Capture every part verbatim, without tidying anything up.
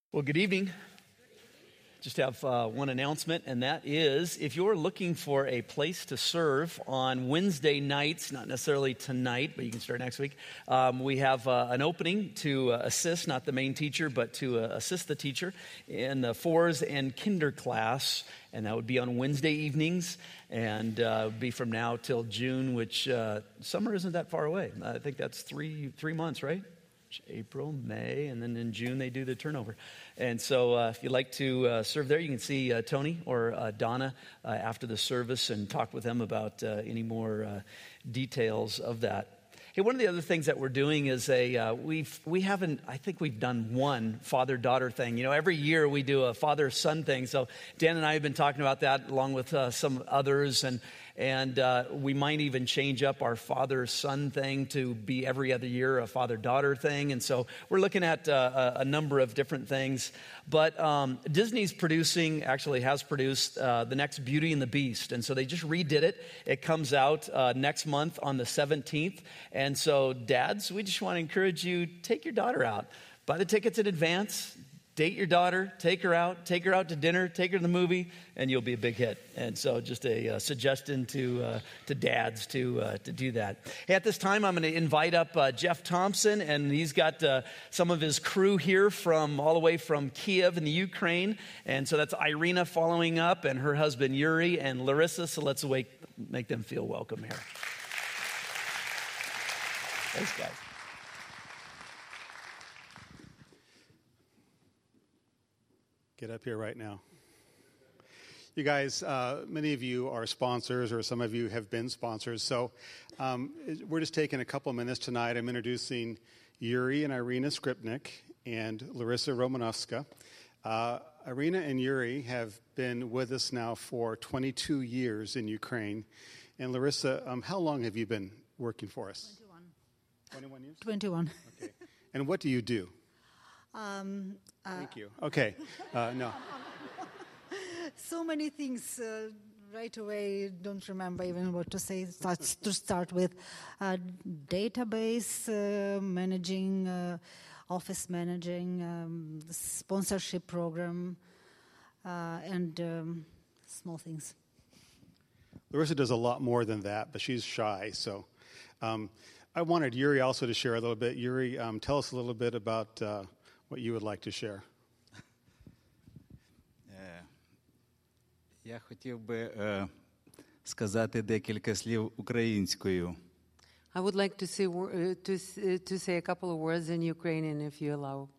Well, good evening. Just have uh, one announcement, and that is if you're looking for a place to serve on Wednesday nights, not necessarily tonight, but you can start next week, um, we have uh, an opening to uh, assist, not the main teacher, but to uh, assist the teacher in the fours and kinder class, and that would be on Wednesday evenings, and uh, be from now till June, which uh, summer isn't that far away. I think that's three three months, right? April, May, and then in June they do the turnover. And so uh, if you'd like to uh, serve there, you can see uh, Tony or uh, Donna uh, after the service and talk with them about uh, any more uh, details of that. Hey, one of the other things that we're doing is a, uh, we've, we haven't, I think we've done one father-daughter thing. You know, every year we do a father-son thing. So Dan and I have been talking about that along with uh, some others, and And uh, we might even change up our father-son thing to be every other year a father-daughter thing. And so we're looking at uh, a, a number of different things. But um, Disney's producing, actually has produced, uh, the next Beauty and the Beast. And so they just redid it. It comes out uh, next month on the seventeenth. And so dads, we just want to encourage you, take your daughter out. Buy the tickets in advance. Date your daughter, take her out, take her out to dinner, take her to the movie, and you'll be a big hit. And so just a uh, suggestion to uh, to dads to uh, to do that. Hey, at this time, I'm going to invite up uh, Jeff Thompson, and he's got uh, some of his crew here from all the way from Kiev in the Ukraine. And so that's Irina following up, and her husband Yuri and Larissa. So let's wake, make them feel welcome here. Thanks, guys. Get up here right now. You guys, uh, many of you are sponsors, or some of you have been sponsors. So um, we're just taking a couple of minutes tonight. I'm introducing Yuri and Irina Skripnik and Larissa Romanovska. Uh, Irina and Yuri have been with us now for twenty-two years in Ukraine. And Larissa, um, how long have you been working for us? twenty-one. twenty-one years? twenty-one. Okay. And what do you do? Um, uh, Thank you. Okay. Uh, no. So many things. Uh, right away, don't remember even what to say. Starts to start with uh, database uh, managing, uh, office managing, um, sponsorship program, uh, and um, small things. Larissa does a lot more than that, but she's shy. So um, I wanted Yuri also to share a little bit. Yuri, um, tell us a little bit about uh, what you would like to share. Я хотів би сказати декілька слів українською. I would like to say uh, to uh, to say a couple of words in Ukrainian, if you allow.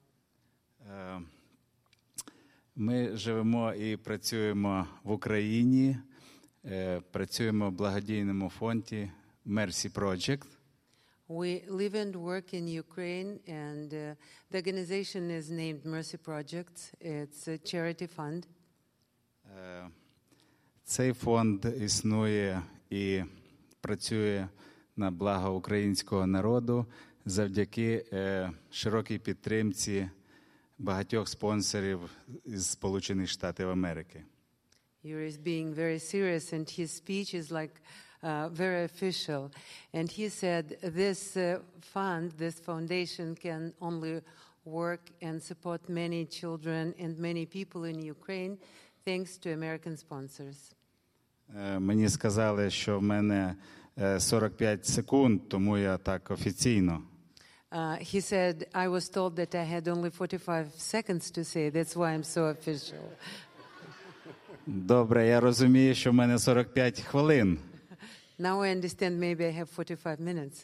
Ми живемо і працюємо в Україні, працюємо в благодійному фонді Mercy Project. We live and work in Ukraine, and uh, the organization is named Mercy Project. It's a charity fund. Цей фонд існує і працює на благо українського народу завдяки широкій підтримці багатьох спонсорів із Сполучених Штатів Америки. Yuri is being very serious, and his speech is like uh, very official. And he said this uh, fund, this foundation, can only work and support many children and many people in Ukraine thanks to American sponsors. Мені сказали, що в мене сорок п'ять секунд, тому я так офіційно. Uh, he said, I was told that I had only forty-five seconds to say, that's why I'm so official. Добре, я розумію, що в мене сорок п'ять хвилин. Now I understand maybe I have forty-five minutes.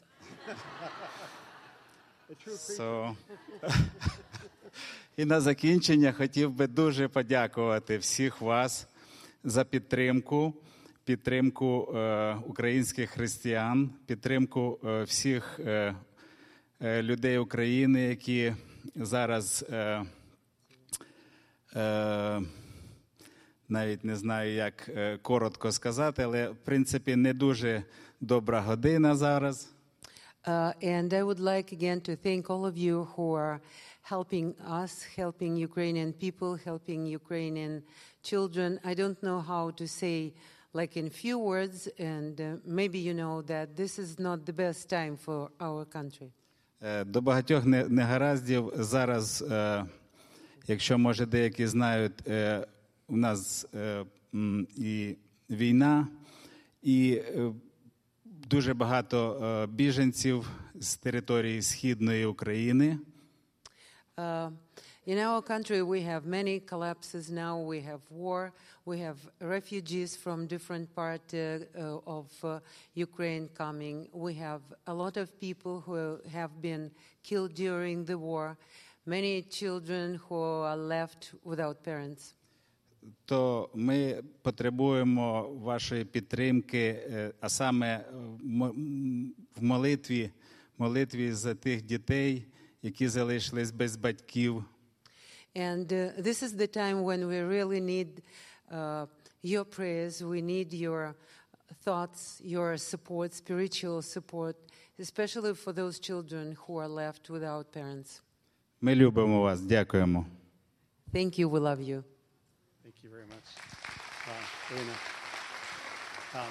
So, і на закінчення хотів би дуже подякувати всіх вас за підтримку, підтримку е, українських християн, підтримку е, всіх е, е, людей України, які зараз е, е, навіть не знаю, як е, коротко сказати, але в принципі не дуже добра година зараз. Uh, and I would like again to thank all of you who are helping us, helping Ukrainian people, helping Ukrainian children. I don't know how to say, like in few words, and uh, maybe you know that this is not the best time for our country. До багатьох негараздів зараз Якщо, може, деякі знають, е, у нас е, м, і війна, і е, дуже багато е, біженців з території Східної України. Uh, in our country, we have many collapses now. We have war. We have refugees from different parts uh, uh, of uh, Ukraine coming. We have a lot of people who have been killed during the war. Many children who are left without parents. То ми потребуємо вашої підтримки, е, а саме в м- в молитві, молитві за тих дітей, які залишились без батьків. And uh, this is the time when we really need uh, your prayers. We need your thoughts, your support, spiritual support, especially for those children who are left without parents. Ми любимо вас. Дякуємо. Thank you. We love you. Thank you very much. Wow, Irina. Um,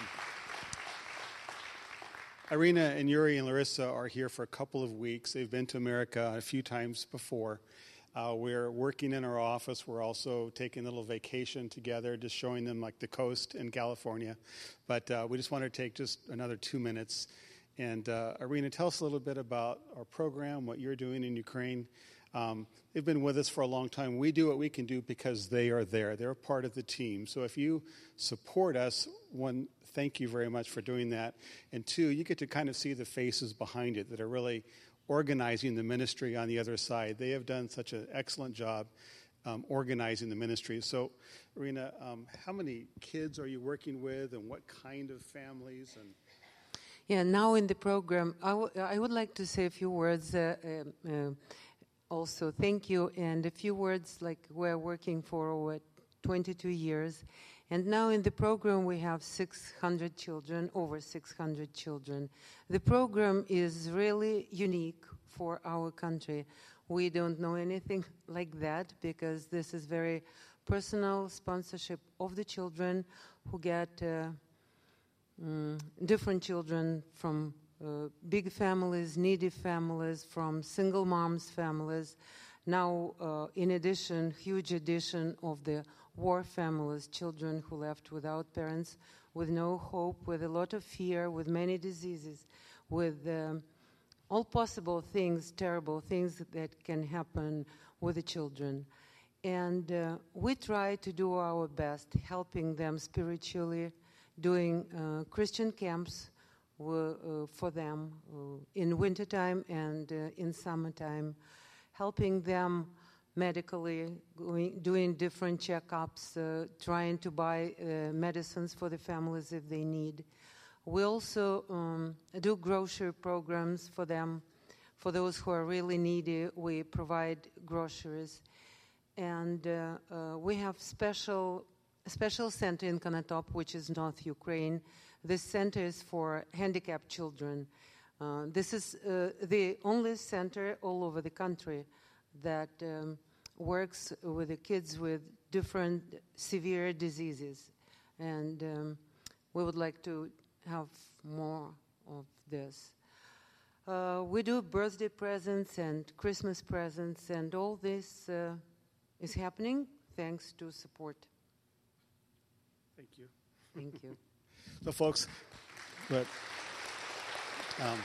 Irina and Yuri and Larissa are here for a couple of weeks. They've been to America a few times before. Uh, we're working in our office. We're also taking a little vacation together, just showing them like the coast in California. But uh, we just want to take just another two minutes. And uh, Irina, tell us a little bit about our program, what you're doing in Ukraine. Um, they've been with us for a long time. We do what we can do because they are there. They're a part of the team. So if you support us, one, thank you very much for doing that. And two, you get to kind of see the faces behind it that are really organizing the ministry on the other side. They have done such an excellent job um, organizing the ministry. So, Irina, um, how many kids are you working with and what kind of families? And Yeah, now in the program, I, w- I would like to say a few words. Uh, uh, uh, also, thank you, and a few words like we're working for over twenty-two years. And now in the program, we have six hundred children, over six hundred children. The program is really unique for our country. We don't know anything like that because this is very personal sponsorship of the children who get uh, mm, different children from uh, big families, needy families, from single moms families. Now, uh, in addition, huge addition of the war families, children who left without parents, with no hope, with a lot of fear, with many diseases, with um, all possible things, terrible things that can happen with the children. And uh, we try to do our best, helping them spiritually, doing uh, Christian camps w- uh, for them uh, in wintertime and uh, in summertime, helping them medically, going, doing different checkups, uh, trying to buy uh, medicines for the families if they need. We also um, do grocery programs for them. For those who are really needy, we provide groceries. And uh, uh, we have special a special center in Konotop, which is North Ukraine. This center is for handicapped children. Uh, this is uh, the only center all over the country that um, works with the kids with different severe diseases. And um, we would like to have more of this. Uh, we do birthday presents and Christmas presents, and all this uh, is happening thanks to support. thank you. Thank you. So, folks, but um,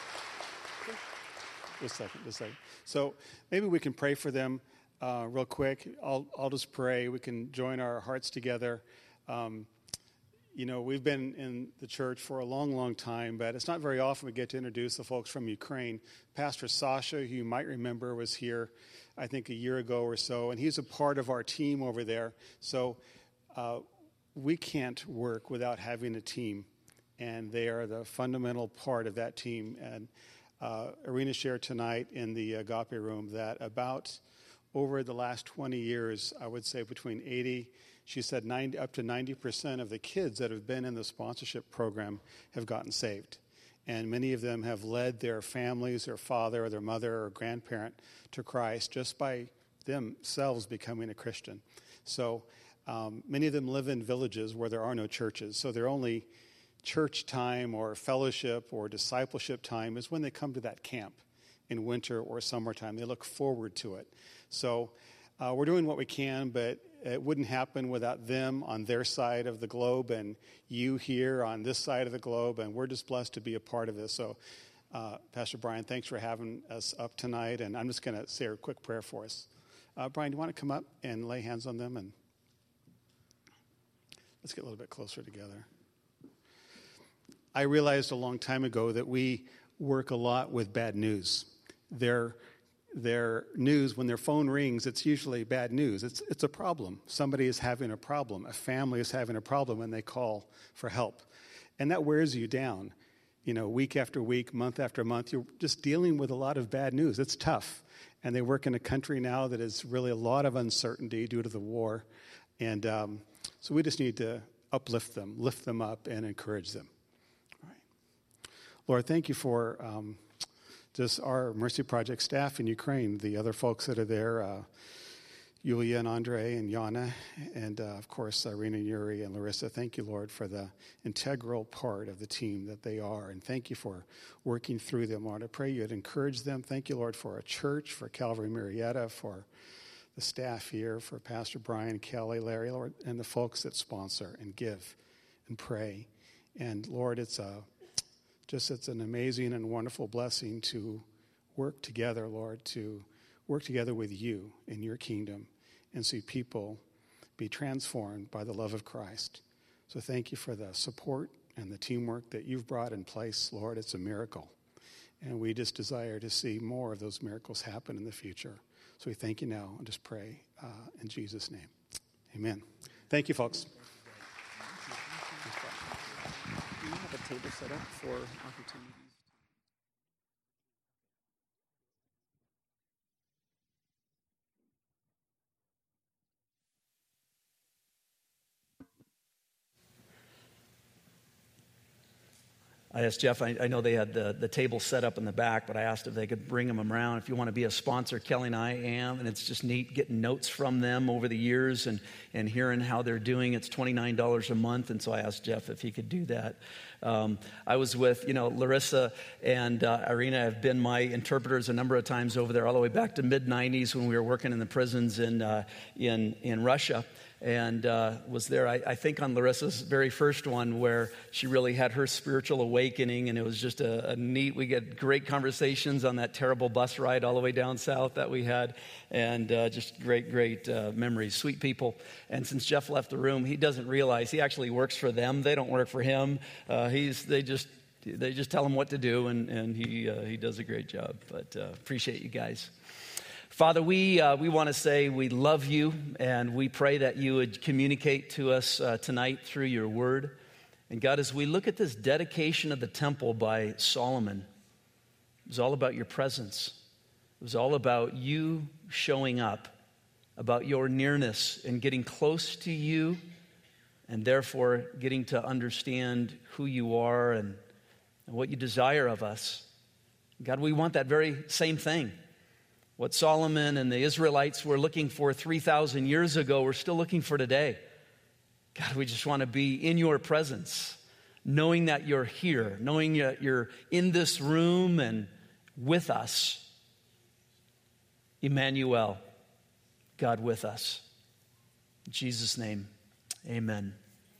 just a second, just a second. So maybe we can pray for them uh, real quick. I'll I'll just pray. We can join our hearts together. Um, you know, we've been in the church for a long, long time, but it's not very often we get to introduce the folks from Ukraine. Pastor Sasha, who you might remember, was here, I think, a year ago or so, and he's a part of our team over there. So. Uh, We can't work without having a team, and they are the fundamental part of that team. And uh, Irina shared tonight in the Agape room that about over the last twenty years, I would say between eighty, she said ninety, up to ninety percent of the kids that have been in the sponsorship program have gotten saved. And many of them have led their families, their father or their mother or grandparent to Christ just by themselves becoming a Christian. So Um, many of them live in villages where there are no churches, so their only church time or fellowship or discipleship time is when they come to that camp in winter or summertime. They look forward to it. So uh, we're doing what we can, but it wouldn't happen without them on their side of the globe and you here on this side of the globe, and we're just blessed to be a part of this. So, uh, Pastor Brian, thanks for having us up tonight, and I'm just going to say a quick prayer for us. Uh, Brian, do you want to come up and lay hands on them? And let's get a little bit closer together. I realized a long time ago that we work a lot with bad news. Their, their news, when their phone rings, it's usually bad news. It's, it's a problem. Somebody is having a problem. A family is having a problem, and they call for help. And that wears you down. You know, week after week, month after month, you're just dealing with a lot of bad news. It's tough. And they work in a country now that is really a lot of uncertainty due to the war. And um, so we just need to uplift them, lift them up, and encourage them. All right. Lord, thank you for um, just our Mercy Project staff in Ukraine, the other folks that are there, uh, Yulia and Andre and Yana, and, uh, of course, Irina, Yuri, and Larissa. Thank you, Lord, for the integral part of the team that they are, and thank you for working through them, Lord. I pray you'd encourage them. Thank you, Lord, for our church, for Calvary Marietta, for the staff here, for Pastor Brian, Kelly, Larry, Lord, and the folks that sponsor and give and pray. And, Lord, it's a, just it's an amazing and wonderful blessing to work together, Lord, to work together with you in your kingdom and see people be transformed by the love of Christ. So thank you for the support and the teamwork that you've brought in place, Lord. It's a miracle. And we just desire to see more of those miracles happen in the future. So we thank you now and just pray uh, in Jesus' name. Amen. Thank you, folks. Do you have a table set up for opportunities? I asked Jeff, I, I know they had the, the table set up in the back, but I asked if they could bring them around. If you want to be a sponsor, Kelly and I am, and it's just neat getting notes from them over the years and, and hearing how they're doing. It's twenty-nine dollars a month, and so I asked Jeff if he could do that. Um, I was with, you know, Larissa and uh, Irina have been my interpreters a number of times over there, all the way back to mid nineties when we were working in the prisons in uh, in in Russia. And uh, was there, I, I think, on Larissa's very first one where she really had her spiritual awakening, and it was just a, a neat, we get great conversations on that terrible bus ride all the way down south that we had, and uh, just great, great uh, memories, sweet people. And since Jeff left the room, he doesn't realize he actually works for them. They don't work for him. Uh, he's, they just, they just tell him what to do, and, and he, uh, he does a great job. But uh, appreciate you guys. Father, we uh, we want to say we love you, and we pray that you would communicate to us uh, tonight through your word. And God, as we look at this dedication of the temple by Solomon, it was all about your presence. It was all about you showing up, about your nearness and getting close to you, and therefore getting to understand who you are and, and what you desire of us. God, we want that very same thing. What Solomon and the Israelites were looking for three thousand years ago, we're still looking for today. God, we just want to be in your presence, knowing that you're here, knowing that you're in this room and with us. Emmanuel, God with us. In Jesus' name, amen.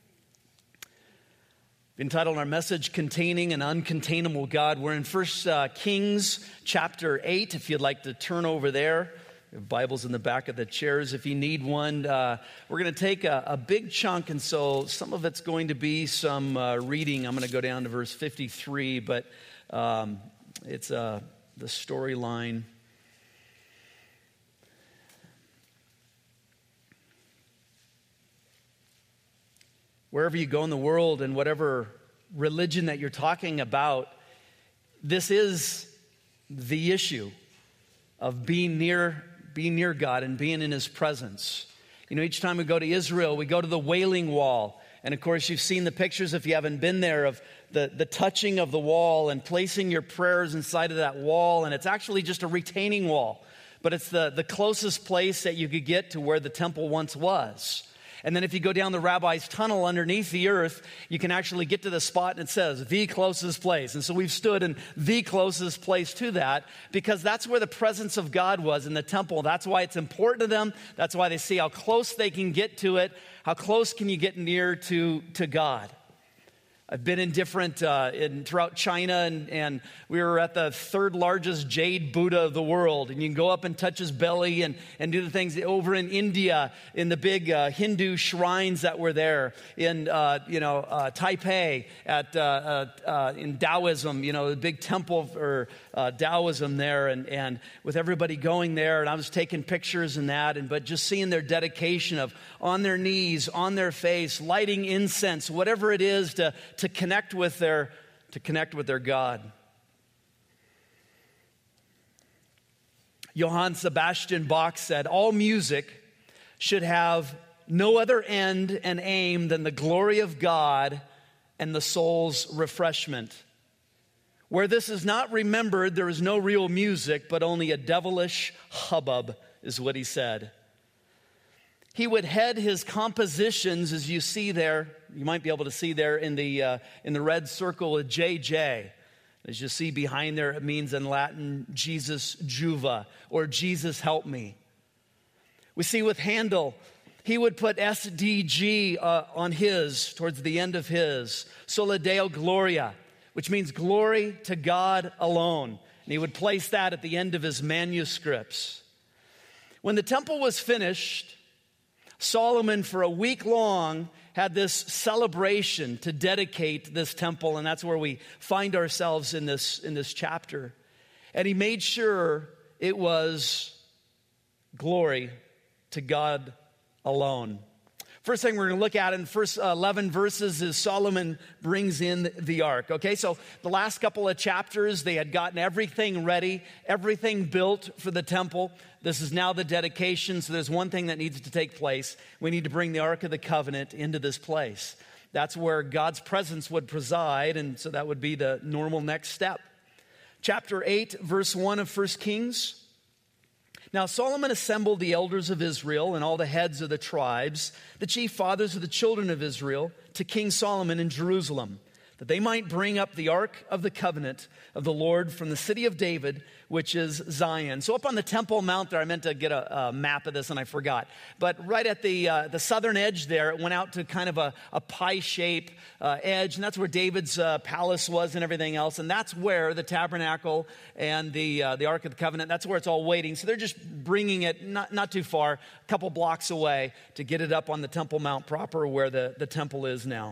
Entitled our message, Containing an Uncontainable God. We're in First uh, Kings chapter eight, if you'd like to turn over there. We have Bibles in the back of the chairs if you need one. Uh, we're going to take a, a big chunk, and so some of it's going to be some uh, reading. I'm going to go down to verse fifty-three, but um, it's uh, the storyline. Wherever you go in the world and whatever religion that you're talking about, this is the issue of being near, being near God and being in his presence. You know, each time we go to Israel, we go to the Wailing Wall. And of course, you've seen the pictures, if you haven't been there, of the, the touching of the wall and placing your prayers inside of that wall. And it's actually just a retaining wall. But it's the, the closest place that you could get to where the temple once was. And then if you go down the rabbi's tunnel underneath the earth, you can actually get to the spot and it says, the closest place. And so we've stood in the closest place to that because that's where the presence of God was in the temple. That's why it's important to them. That's why they see how close they can get to it. How close can you get near to, to God? I've been in different, uh, in, throughout China, and, and we were at the third largest jade Buddha of the world. And you can go up and touch his belly and, and do the things over in India, in the big uh, Hindu shrines that were there, in, uh, you know, uh, Taipei, at, uh, uh, uh, in Taoism, you know, the big temple for uh, Taoism there, and, and with everybody going there. And I was taking pictures and that, and but just seeing their dedication of on their knees, on their face, lighting incense, whatever it is to to connect with their to connect with their God. Johann Sebastian Bach said, all music should have no other end and aim than the glory of God and the soul's refreshment. Where this is not remembered, there is no real music, but only a devilish hubbub, is what he said. He would head his compositions, as you see there. You might be able to see there in the uh, in the red circle, a J J. As you see behind there, it means in Latin, Jesus Juva, or Jesus help me. We see with Handel, he would put S D G uh, on his, towards the end of his, Sola Deo Gloria, which means glory to God alone. And he would place that at the end of his manuscripts. When the temple was finished, Solomon, for a week long, had this celebration to dedicate this temple, and that's where we find ourselves in this, in this chapter. And he made sure it was glory to God alone. First thing we're going to look at in the first eleven verses is Solomon brings in the ark. Okay, so the last couple of chapters, they had gotten everything ready, everything built for the temple. This is now the dedication, so there's one thing that needs to take place. We need to bring the Ark of the Covenant into this place. That's where God's presence would preside, and so that would be the normal next step. Chapter eight, verse one of First Kings. Now Solomon assembled the elders of Israel and all the heads of the tribes, the chief fathers of the children of Israel, to King Solomon in Jerusalem, that they might bring up the ark of the covenant of the Lord from the city of David, which is Zion. So up on the Temple Mount there, I meant to get a, a map of this and I forgot. But right at the uh, the southern edge there, it went out to kind of a, a pie-shaped uh, edge. And that's where David's uh, palace was and everything else. And that's where the tabernacle and the uh, the Ark of the Covenant, that's where it's all waiting. So they're just bringing it not, not too far, a couple blocks away to get it up on the Temple Mount proper where the, the temple is now.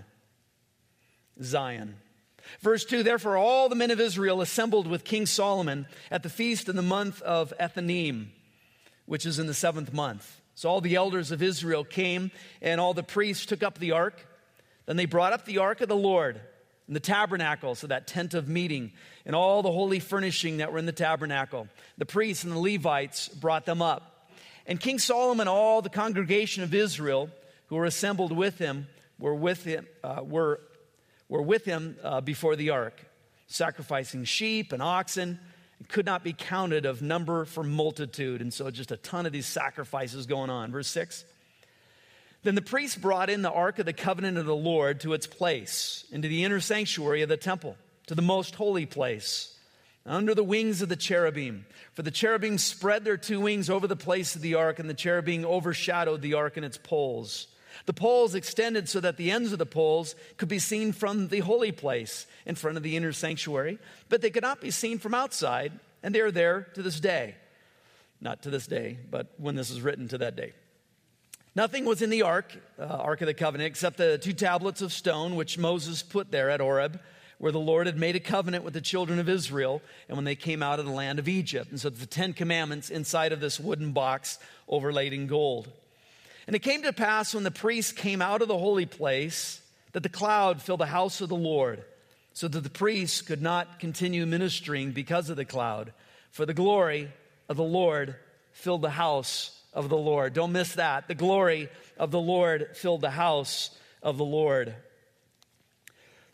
Zion. Verse two, therefore all the men of Israel assembled with King Solomon at the feast in the month of Ethanim, which is in the seventh month. So all the elders of Israel came, and all the priests took up the ark. Then they brought up the ark of the Lord in the tabernacle, so that tent of meeting, and all the holy furnishing that were in the tabernacle. The priests and the Levites brought them up. And King Solomon, all the congregation of Israel who were assembled with him, were with him, uh, were were with him uh, before the ark, sacrificing sheep and oxen. It could not be counted of number for multitude. And so just a ton of these sacrifices going on. Verse six. Then the priests brought in the ark of the covenant of the Lord to its place, into the inner sanctuary of the temple, to the most holy place, under the wings of the cherubim. For the cherubim spread their two wings over the place of the ark, and the cherubim overshadowed the ark and its poles. The poles extended so that the ends of the poles could be seen from the holy place in front of the inner sanctuary, but they could not be seen from outside, and they are there to this day. Not to this day, but when this is written, to that day. Nothing was in the ark, uh, Ark of the Covenant, except the two tablets of stone which Moses put there at Horeb, where the Lord had made a covenant with the children of Israel, and when they came out of the land of Egypt. And so the Ten Commandments inside of this wooden box overlaid in gold. And it came to pass when the priests came out of the holy place that the cloud filled the house of the Lord, so that the priests could not continue ministering because of the cloud. For the glory of the Lord filled the house of the Lord. Don't miss that. The glory of the Lord filled the house of the Lord.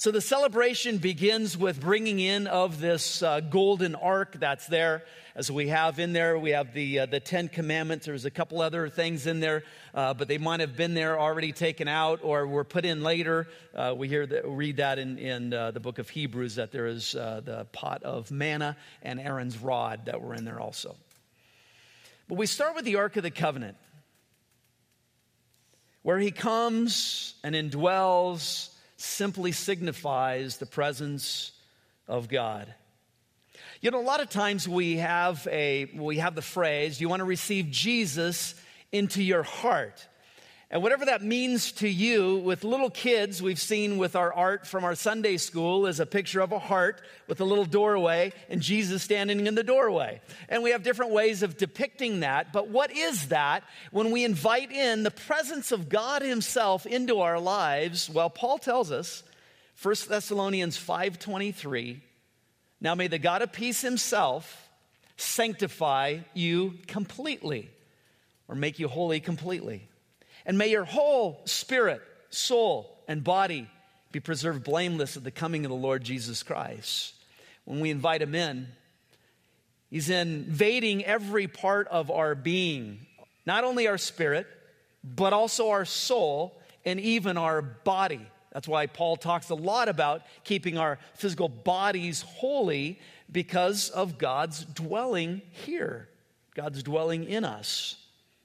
So the celebration begins with bringing in of this uh, golden ark that's there. As we have in there, we have the uh, the Ten Commandments. There's a couple other things in there, uh, but they might have been there already taken out or were put in later. Uh, we hear that, read that in, in uh, the book of Hebrews, that there is uh, the pot of manna and Aaron's rod that were in there also. But we start with the Ark of the Covenant, where he comes and indwells, simply signifies the presence of God. You know, a lot of times we have a we have the phrase, you want to receive Jesus into your heart. And whatever that means to you, with little kids, we've seen with our art from our Sunday school is a picture of a heart with a little doorway and Jesus standing in the doorway. And we have different ways of depicting that. But what is that when we invite in the presence of God himself into our lives? Well, Paul tells us, First Thessalonians five twenty-three, now may the God of peace himself sanctify you completely, or make you holy completely. And may your whole spirit, soul, and body be preserved blameless at the coming of the Lord Jesus Christ. When we invite him in, he's invading every part of our being, not only our spirit, but also our soul and even our body. That's why Paul talks a lot about keeping our physical bodies holy, because of God's dwelling here, God's dwelling in us.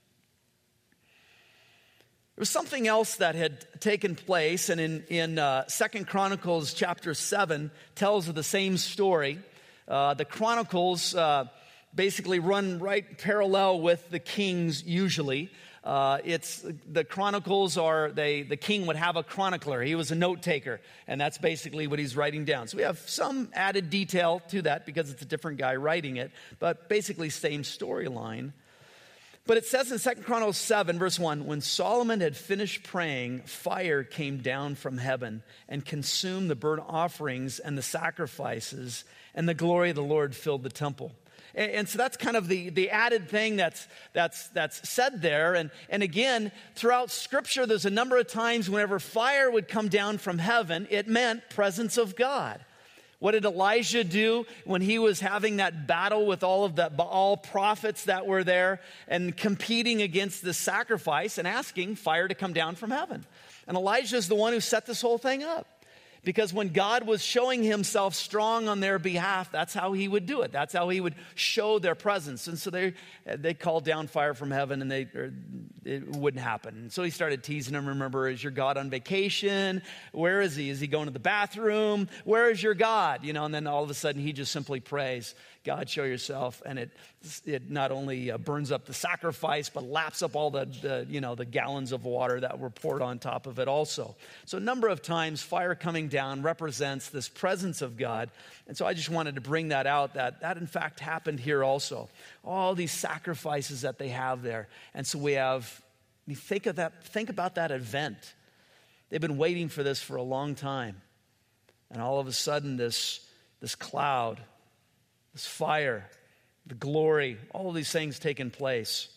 There was something else that had taken place, and in, in uh, Second Chronicles chapter seven tells of the same story. Uh, the Chronicles uh, basically run right parallel with the Kings usually. Uh, it's the Chronicles are they the king would have a chronicler. He was a note taker, and that's basically what he's writing down. So we have some added detail to that because it's a different guy writing it, but basically same storyline. But it says in Second Chronicles seven, verse one, when Solomon had finished praying, fire came down from heaven and consumed the burnt offerings and the sacrifices, and the glory of the Lord filled the temple. And, and so that's kind of the, the added thing that's that's that's said there. And, and again, throughout Scripture, there's a number of times whenever fire would come down from heaven, it meant presence of God. What did Elijah do when he was having that battle with all of the Baal prophets that were there and competing against the sacrifice and asking fire to come down from heaven? And Elijah is the one who set this whole thing up. Because when God was showing himself strong on their behalf, that's how he would do it. That's how he would show their presence. And so they they called down fire from heaven, and they or it wouldn't happen. And so he started teasing them. Remember, is your God on vacation? Where is he? Is he going to the bathroom? Where is your God? You know, and then all of a sudden he just simply prays, God, show yourself. And it it not only uh, burns up the sacrifice, but laps up all the, the, you know, the gallons of water that were poured on top of it also. So a number of times fire coming down represents this presence of God. And so I just wanted to bring that out, that that in fact happened here also. All these sacrifices that they have there. And so we have, you think of that, think about that event. They've been waiting for this for a long time. And all of a sudden this, this cloud, this fire, the glory, all of these things taking place.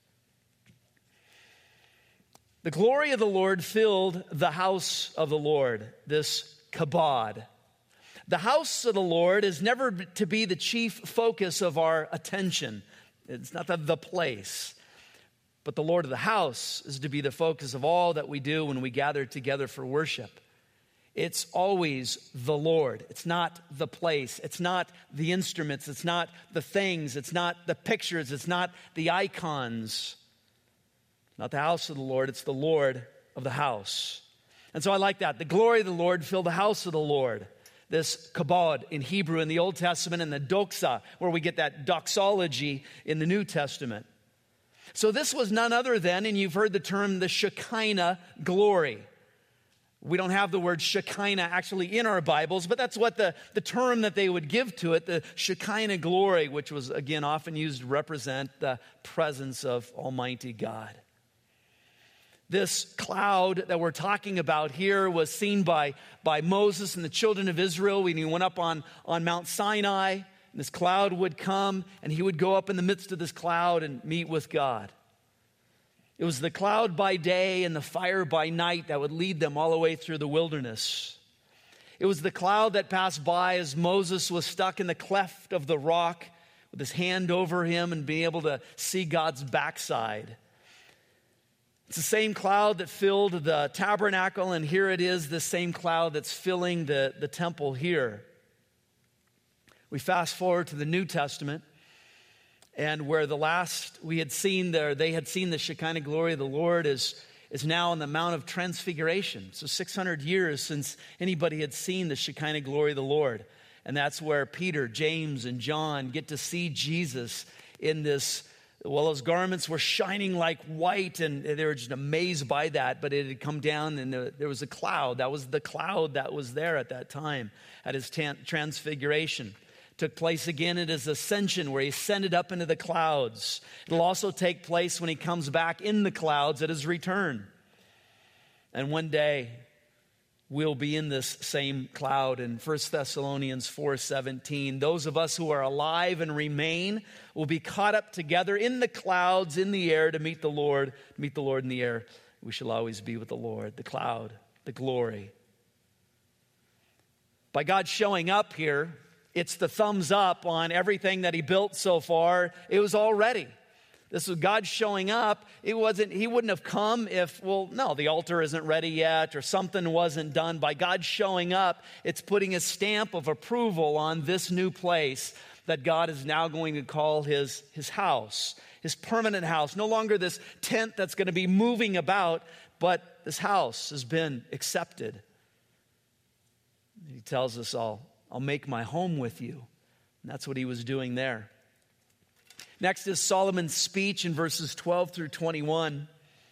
The glory of the Lord filled the house of the Lord, this kabod. The house of the Lord is never to be the chief focus of our attention. It's not the, the place. But the Lord of the house is to be the focus of all that we do when we gather together for worship. It's always the Lord. It's not the place. It's not the instruments. It's not the things. It's not the pictures. It's not the icons. Not the house of the Lord. It's the Lord of the house. And so I like that. The glory of the Lord filled the house of the Lord. This kabod in Hebrew in the Old Testament, and the doxa, where we get that doxology in the New Testament. So this was none other than, and you've heard the term, the Shekinah glory. We don't have the word Shekinah actually in our Bibles, but that's what the, the term that they would give to it, the Shekinah glory, which was, again, often used to represent the presence of Almighty God. This cloud that we're talking about here was seen by, by Moses and the children of Israel when he went up on, on Mount Sinai. And this cloud would come, and he would go up in the midst of this cloud and meet with God. It was the cloud by day and the fire by night that would lead them all the way through the wilderness. It was the cloud that passed by as Moses was stuck in the cleft of the rock with his hand over him and being able to see God's backside. It's the same cloud that filled the tabernacle, and here it is, the same cloud that's filling the, the temple here. We fast forward to the New Testament, and where the last we had seen there, they had seen the Shekinah glory of the Lord is, is now on the Mount of Transfiguration. So six hundred years since anybody had seen the Shekinah glory of the Lord. And that's where Peter, James, and John get to see Jesus in this. Well, his garments were shining like white, and they were just amazed by that. But it had come down, and there was a cloud. That was the cloud that was there at that time at his transfiguration. Took place again at his ascension, where he ascended up into the clouds. It'll also take place when he comes back in the clouds at his return. And one day, we'll be in this same cloud. In First Thessalonians four seventeen, those of us who are alive and remain will be caught up together in the clouds in the air to meet the Lord, meet the Lord in the air. We shall always be with the Lord, the cloud, the glory. By God showing up here, it's the thumbs up on everything that he built so far. It was all ready. This was God showing up. It wasn't, he wouldn't have come if, well, no, the altar isn't ready yet or something wasn't done. By God showing up, it's putting a stamp of approval on this new place that God is now going to call his, his house, his permanent house. No longer this tent that's going to be moving about, but this house has been accepted. He tells us all, I'll make my home with you. And that's what he was doing there. Next is Solomon's speech in verses twelve through twenty-one.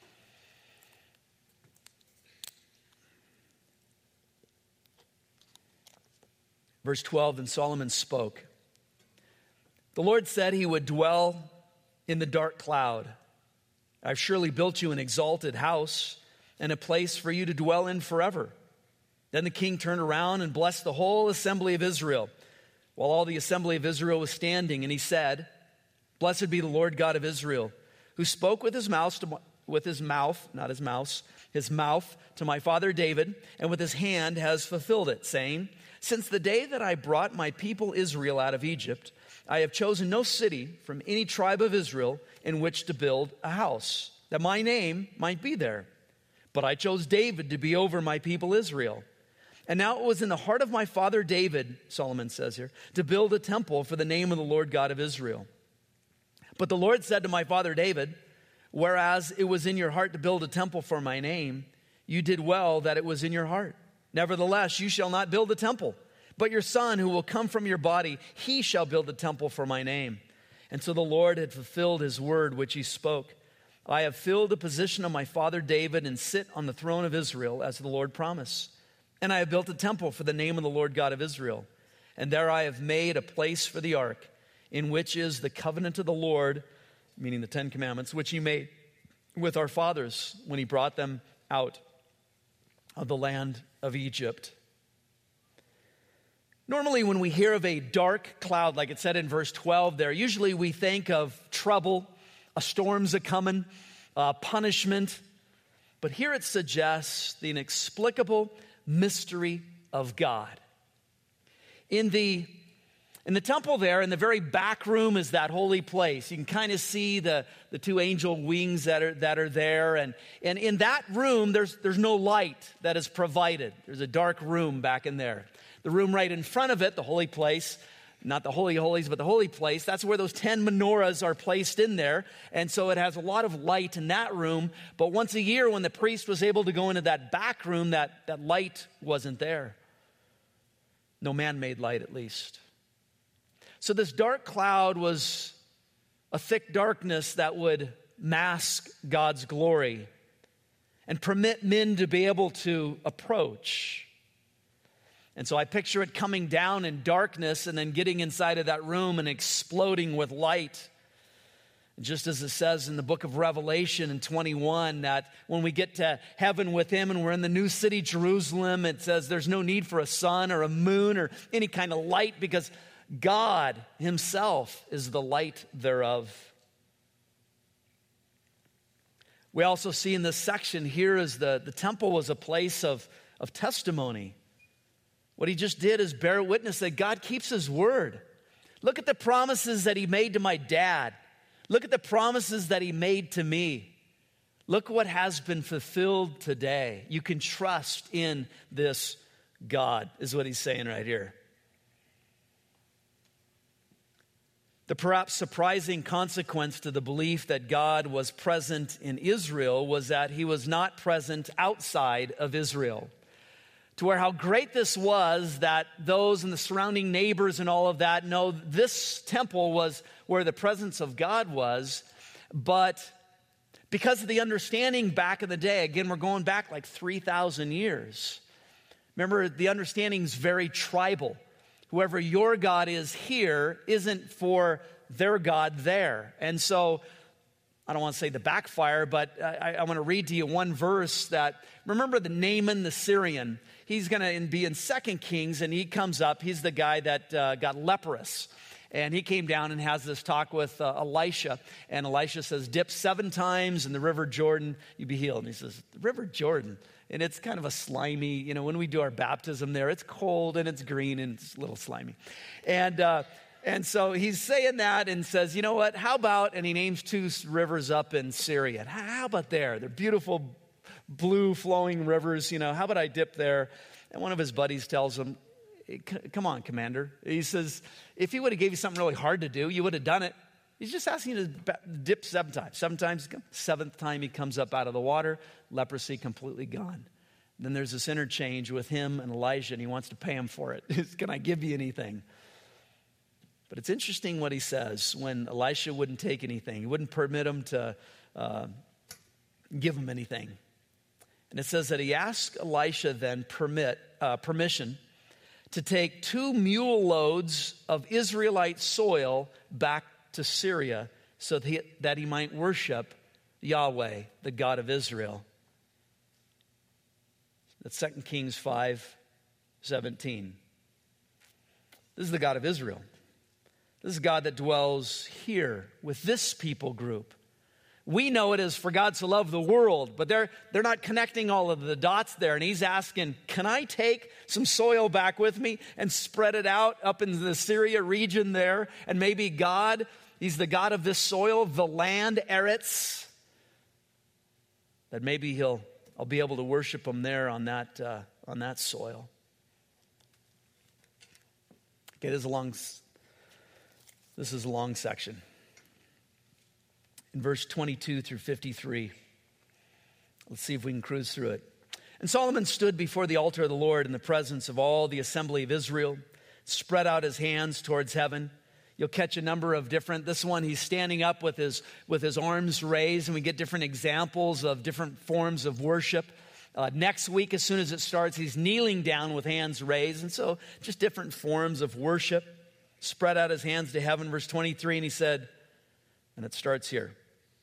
Verse twelve, and Solomon spoke. The Lord said he would dwell in the dark cloud. I've surely built you an exalted house and a place for you to dwell in forever. Then the king turned around and blessed the whole assembly of Israel, while all the assembly of Israel was standing, and he said, Blessed be the Lord God of Israel, who spoke with his mouth, to, with his mouth, not his mouse, his mouth to my father David, and with his hand has fulfilled it, saying, Since the day that I brought my people Israel out of Egypt, I have chosen no city from any tribe of Israel in which to build a house, that my name might be there. But I chose David to be over my people Israel. And now it was in the heart of my father David, Solomon says here, to build a temple for the name of the Lord God of Israel. But the Lord said to my father David, Whereas it was in your heart to build a temple for my name, you did well that it was in your heart. Nevertheless, you shall not build a temple, but your son who will come from your body, he shall build a temple for my name. And so the Lord had fulfilled his word which he spoke. I have filled the position of my father David and sit on the throne of Israel as the Lord promised. And I have built a temple for the name of the Lord God of Israel. And there I have made a place for the ark, in which is the covenant of the Lord, meaning the Ten Commandments, which he made with our fathers when he brought them out of the land of Egypt. Normally when we hear of a dark cloud, like it said in verse twelve there, usually we think of trouble, a storm's a-coming, uh, punishment. But here it suggests the inexplicable mystery of God. In the in the temple there, in the very back room is that holy place. You can kind of see the, the two angel wings that are that are there. And, and in that room, there's there's no light that is provided. There's a dark room back in there. The room right in front of it, the holy place, not the Holy of Holies, but the holy place, that's where those ten menorahs are placed in there. And so it has a lot of light in that room. But once a year, when the priest was able to go into that back room, that, that light wasn't there. No man-made light, at least. So this dark cloud was a thick darkness that would mask God's glory and permit men to be able to approach. And so I picture it coming down in darkness and then getting inside of that room and exploding with light. Just as it says in the book of Revelation in twenty-one, that when we get to heaven with him and we're in the new city, Jerusalem, it says there's no need for a sun or a moon or any kind of light because God himself is the light thereof. We also see in this section here is the, the temple was a place of, of testimony. What he just did is bear witness that God keeps his word. Look at the promises that he made to my dad. Look at the promises that he made to me. Look what has been fulfilled today. You can trust in this God, is what he's saying right here. The perhaps surprising consequence to the belief that God was present in Israel was that he was not present outside of Israel. To where how great this was that those and the surrounding neighbors and all of that know this temple was where the presence of God was. But because of the understanding back in the day, again, we're going back like three thousand years. Remember, the understanding is very tribal. Whoever your God is here isn't for their God there. And so, I don't want to say the backfire, but I, I want to read to you one verse that, remember the Naaman the Syrian. He's going to be in Second Kings, and he comes up. He's the guy that uh, got leprous. And he came down and has this talk with uh, Elisha. And Elisha says, dip seven times in the river Jordan, you'll be healed. And he says, the river Jordan? And it's kind of a slimy, you know, when we do our baptism there, it's cold and it's green and it's a little slimy. And uh, and so he's saying that and says, you know what, how about, and he names two rivers up in Syria. How about there? They're beautiful blue flowing rivers, you know, how about I dip there? And one of his buddies tells him, come on, Commander. He says, if he would have gave you something really hard to do, you would have done it. He's just asking you to dip seven times. Seven times, seventh time he comes up out of the water, leprosy completely gone. Then there's this interchange with him and Elijah, and he wants to pay him for it. Can I give you anything? But it's interesting what he says when Elisha wouldn't take anything. He wouldn't permit him to uh, give him anything. And it says that he asked Elisha then permit uh, permission to take two mule loads of Israelite soil back to Syria so that he, that he might worship Yahweh, the God of Israel. That's Second Kings five seventeen. This is the God of Israel. This is God that dwells here with this people group. We know it as for God to love the world, but they're, they're not connecting all of the dots there. And he's asking, can I take some soil back with me and spread it out up in the Syria region there? And maybe God, he's the God of this soil, the land, Eretz, that maybe he'll, I'll be able to worship him there on that, uh, on that soil. Okay, this is a long, this is a long section. In verse twenty-two through fifty-three. Let's see if we can cruise through it. And Solomon stood before the altar of the Lord in the presence of all the assembly of Israel, spread out his hands towards heaven. You'll catch a number of different, this one he's standing up with his, with his arms raised, and we get different examples of different forms of worship. Uh, next week, as soon as it starts, he's kneeling down with hands raised. And so just different forms of worship. Spread out his hands to heaven, verse twenty-three, and he said, and it starts here.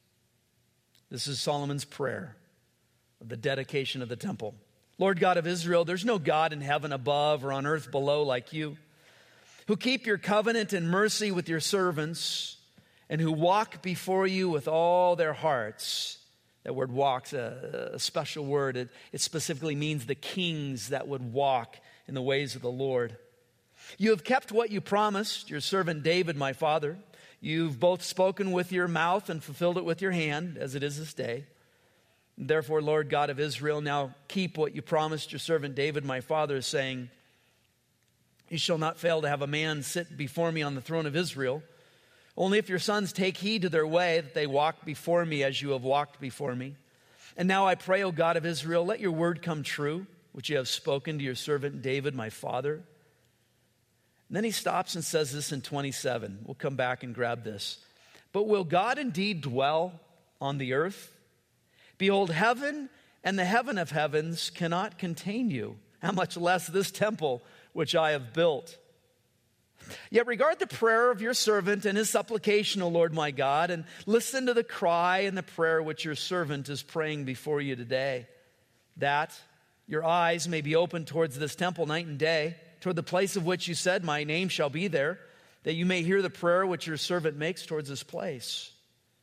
This is Solomon's prayer of the dedication of the temple. Lord God of Israel, there's no God in heaven above or on earth below like you, who keep your covenant and mercy with your servants, and who walk before you with all their hearts. That word walk's a, a special word. It, it specifically means the kings that would walk in the ways of the Lord. You have kept what you promised, your servant David, my father. You've both spoken with your mouth and fulfilled it with your hand, as it is this day. Therefore, Lord God of Israel, now keep what you promised your servant David, my father, saying, you shall not fail to have a man sit before me on the throne of Israel. Only if your sons take heed to their way, that they walk before me as you have walked before me. And now I pray, O God of Israel, let your word come true, which you have spoken to your servant David, my father. And then he stops and says this in twenty-seven. We'll come back and grab this. But will God indeed dwell on the earth? Behold, heaven and the heaven of heavens cannot contain you, how much less this temple which I have built. Yet regard the prayer of your servant and his supplication, O Lord my God, and listen to the cry and the prayer which your servant is praying before you today, that your eyes may be open towards this temple night and day, toward the place of which you said, my name shall be there, that you may hear the prayer which your servant makes towards this place.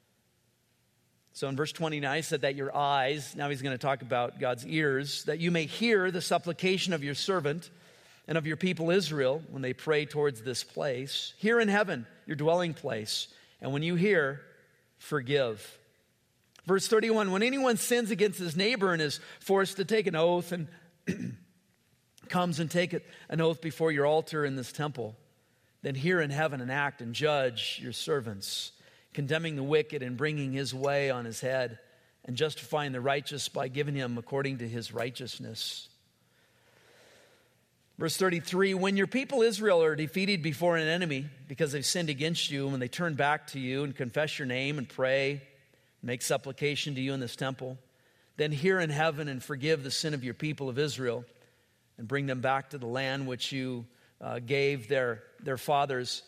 So in verse twenty-nine, he said that your eyes, now he's going to talk about God's ears, that you may hear the supplication of your servant and of your people Israel when they pray towards this place. Here in heaven, your dwelling place. And when you hear, forgive. Verse thirty-one, when anyone sins against his neighbor and is forced to take an oath and comes and take an oath before your altar in this temple, then hear in heaven and act and judge your servants, condemning the wicked and bringing his way on his head, and justifying the righteous by giving him according to his righteousness. Verse thirty-three, when your people Israel are defeated before an enemy because they've sinned against you, and when they turn back to you and confess your name and pray, make supplication to you in this temple, then hear in heaven and forgive the sin of your people of Israel and bring them back to the land which you uh, gave their, their fathers.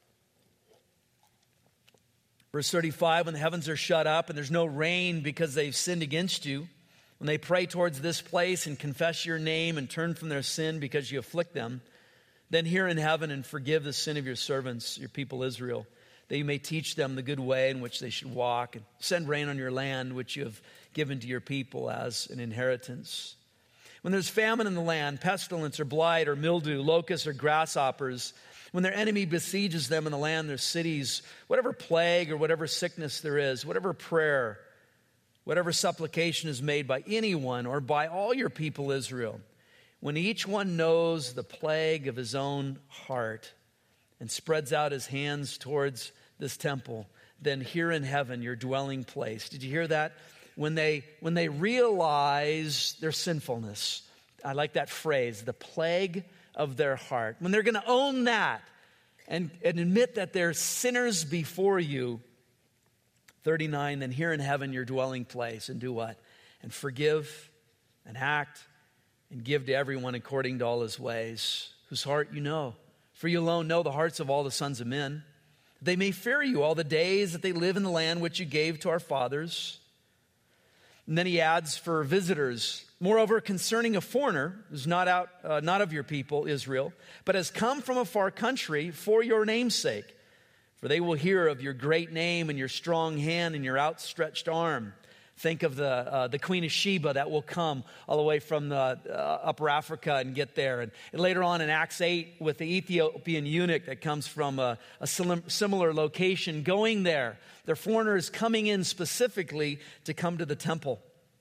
Verse thirty-five, when the heavens are shut up and there's no rain because they've sinned against you, when they pray towards this place and confess your name and turn from their sin because you afflict them, then hear in heaven and forgive the sin of your servants, your people Israel, that you may teach them the good way in which they should walk, and send rain on your land which you have given to your people as an inheritance. When there's famine in the land, pestilence or blight or mildew, locusts or grasshoppers, when their enemy besieges them in the land, their cities, whatever plague or whatever sickness there is, whatever prayer, whatever supplication is made by anyone or by all your people Israel, when each one knows the plague of his own heart and spreads out his hands towards this temple, then hear in heaven your dwelling place. Did you hear that? When they, when they realize their sinfulness, I like that phrase, the plague of their heart. When they're going to own that and, and admit that they're sinners before you, thirty-nine, then hear in heaven your dwelling place and do what? And forgive and act and give to everyone according to all his ways, whose heart you know. For you alone know the hearts of all the sons of men. They may fear you all the days that they live in the land which you gave to our fathers. And then he adds, for visitors, moreover, concerning a foreigner who's not out, uh, not of your people, Israel, but has come from a far country for your name's sake. For they will hear of your great name and your strong hand and your outstretched arm. Think of the uh, the Queen of Sheba that will come all the way from the uh, Upper Africa and get there. And, and later on in Acts eight with the Ethiopian eunuch that comes from a, a similar location going there. They're foreigners coming in specifically to come to the temple.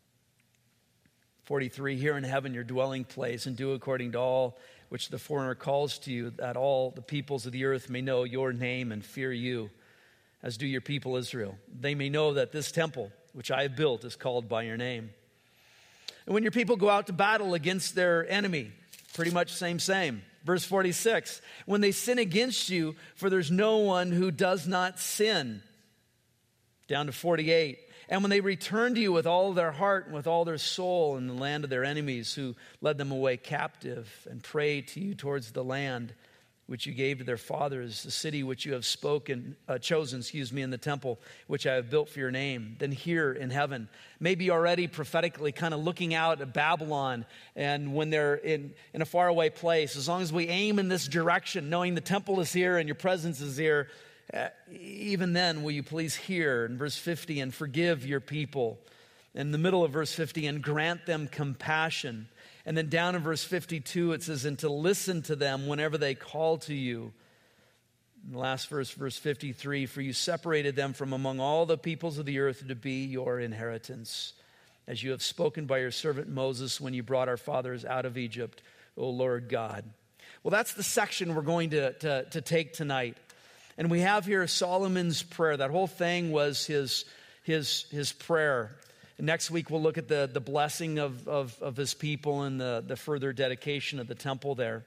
forty-three, here in heaven your dwelling place, and do according to all which the foreigner calls to you, that all the peoples of the earth may know your name and fear you, as do your people Israel. They may know that this temple, which I have built, is called by your name. And when your people go out to battle against their enemy, pretty much same, same. Verse forty-six, when they sin against you, for there's no one who does not sin. Down to forty-eight, and when they return to you with all their heart and with all their soul in the land of their enemies who led them away captive, and pray to you towards the land which you gave to their fathers, the city which you have spoken, uh, chosen, excuse me, in the temple which I have built for your name, then here in heaven, maybe already prophetically kind of looking out at Babylon, and when they're in, in a faraway place, as long as we aim in this direction, knowing the temple is here and your presence is here, Uh, even then, will you please hear in verse fifty and forgive your people. In the middle of verse fifty, and grant them compassion. And then down in verse fifty-two, it says, and to listen to them whenever they call to you. In the last verse, verse fifty-three, for you separated them from among all the peoples of the earth to be your inheritance, as you have spoken by your servant Moses when you brought our fathers out of Egypt, O Lord God. Well, that's the section we're going to, to, to take tonight. And we have here Solomon's prayer. That whole thing was his, his, his prayer. And next week we'll look at the, the blessing of, of, of his people and the, the further dedication of the temple there.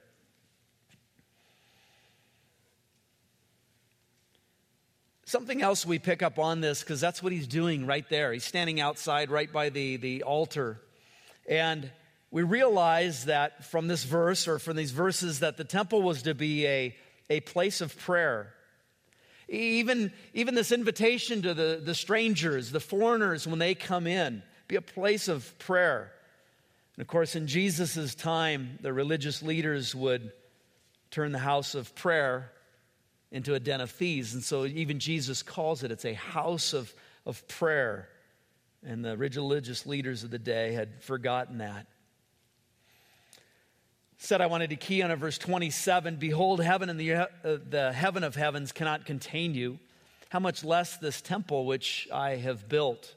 Something else we pick up on this, because that's what he's doing right there. He's standing outside right by the, the altar. And we realize that from this verse, or from these verses, that the temple was to be a, a place of prayer. Even, even this invitation to the, the strangers, the foreigners, when they come in, be a place of prayer. And of course, in Jesus' time, the religious leaders would turn the house of prayer into a den of thieves. And so even Jesus calls it, it's a house of, of prayer. And the religious leaders of the day had forgotten that. said I wanted to key on a verse twenty-seven. Behold, heaven and the, uh, the heaven of heavens cannot contain you. How much less this temple which I have built.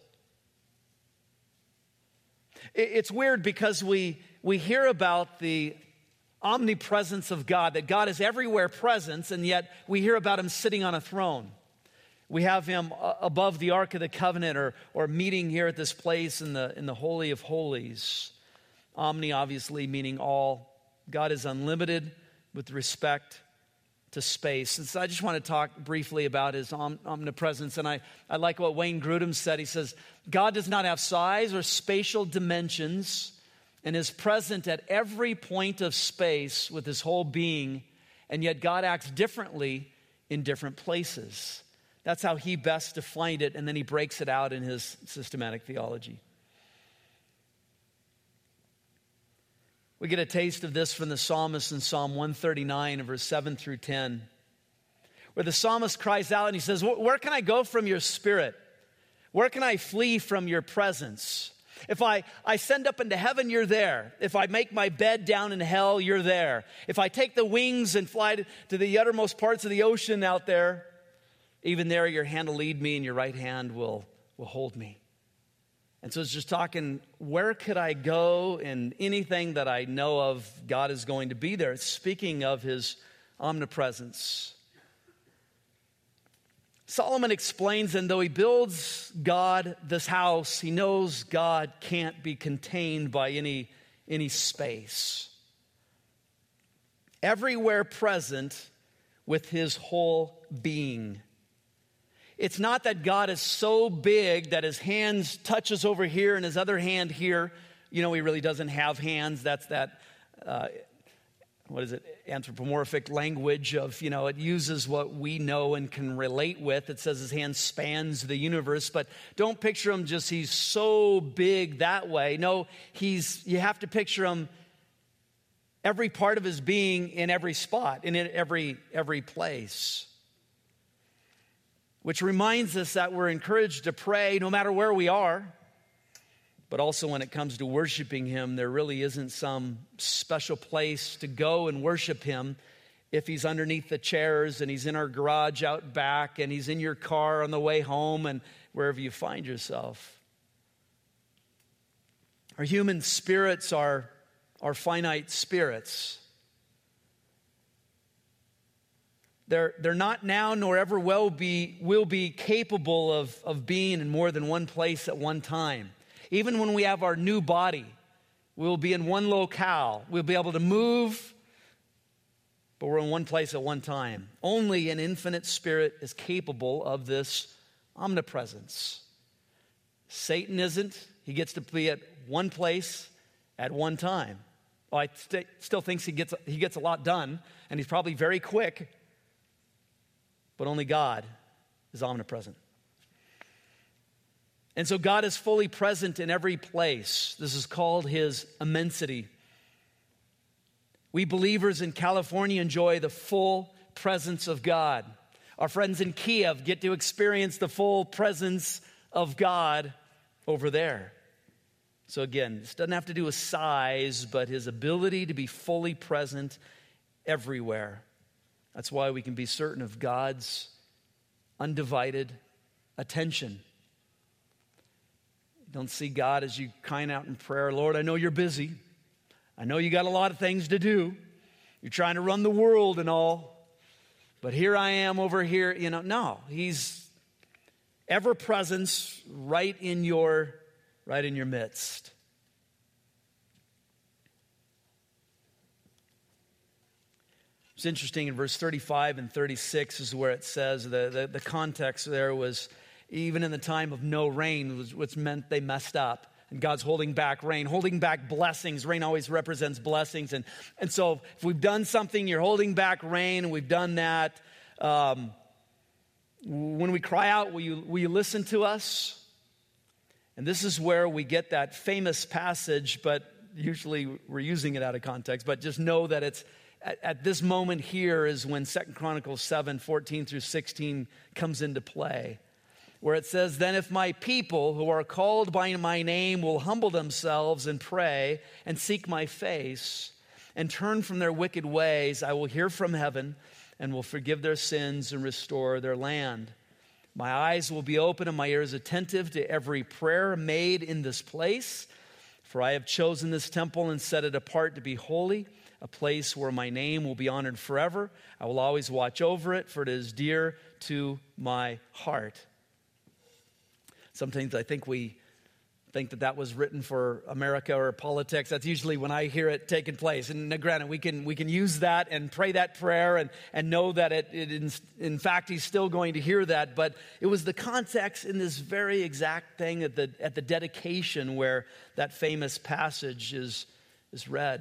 It, it's weird because we, we hear about the omnipresence of God, that God is everywhere present, and yet we hear about him sitting on a throne. We have him above the Ark of the Covenant or, or meeting here at this place in the, in the Holy of Holies. Omni, obviously, meaning all. God is unlimited with respect to space. And so I just want to talk briefly about his om- omnipresence. And I, I like what Wayne Grudem said. He says, God does not have size or spatial dimensions and is present at every point of space with his whole being, and yet God acts differently in different places. That's how he best defined it, and then he breaks it out in his systematic theology. We get a taste of this from the psalmist in Psalm one thirty-nine, verse seven through ten, where the psalmist cries out and he says, where can I go from your spirit? Where can I flee from your presence? If I, I send up into heaven, you're there. If I make my bed down in hell, you're there. If I take the wings and fly to the uttermost parts of the ocean out there, even there your hand will lead me and your right hand will, will hold me. And so it's just talking, where could I go? And anything that I know of, God is going to be there. It's speaking of his omnipresence. Solomon explains, and though he builds God this house, he knows God can't be contained by any, any space. Everywhere present with his whole being. It's not that God is so big that his hands touches over here and his other hand here. You know, he really doesn't have hands. That's that, uh, what is it, anthropomorphic language of, you know, it uses what we know and can relate with. It says his hand spans the universe, but don't picture him just, he's so big that way. No, he's, you have to picture him every part of his being in every spot, in every, every place. Which reminds us that we're encouraged to pray no matter where we are. But also when it comes to worshiping him, there really isn't some special place to go and worship him if he's underneath the chairs and he's in our garage out back and he's in your car on the way home and wherever you find yourself. Our human spirits are, are finite spirits. They're, they're not now nor ever will be, will be capable of, of being in more than one place at one time. Even when we have our new body, we'll be in one locale. We'll be able to move, but we're in one place at one time. Only an infinite spirit is capable of this omnipresence. Satan isn't. He gets to be at one place at one time. Well, I st- still think he gets, he gets a lot done, and he's probably very quick, but only God is omnipresent. And so God is fully present in every place. This is called his immensity. We believers in California enjoy the full presence of God. Our friends in Kiev get to experience the full presence of God over there. So again, this doesn't have to do with size, but his ability to be fully present everywhere. That's why we can be certain of God's undivided attention. Don't see God as you crying out in prayer, Lord, I know you're busy. I know you got a lot of things to do. You're trying to run the world and all. But here I am over here. You know, no, he's ever present right in your, right in your midst. It's interesting in verse thirty-five and thirty-six is where it says the, the, the context there was even in the time of no rain, which meant they messed up. And God's holding back rain, holding back blessings. Rain always represents blessings. And, and so if we've done something, you're holding back rain, and we've done that. Um, when we cry out, will you, will you listen to us? And this is where we get that famous passage, but usually we're using it out of context. But just know that it's at, at this moment here is when Second Chronicles seven, fourteen through sixteen comes into play. Where it says, then if my people who are called by my name will humble themselves and pray and seek my face and turn from their wicked ways, I will hear from heaven and will forgive their sins and restore their land. My eyes will be open and my ears attentive to every prayer made in this place. For I have chosen this temple and set it apart to be holy, a place where my name will be honored forever. I will always watch over it, for it is dear to my heart. Sometimes I think we think that that was written for America or politics. That's usually when I hear it taking place. And granted, we can we can use that and pray that prayer and, and know that it, it in, in fact he's still going to hear that. But it was the context in this very exact thing at the at the dedication where that famous passage is, is read.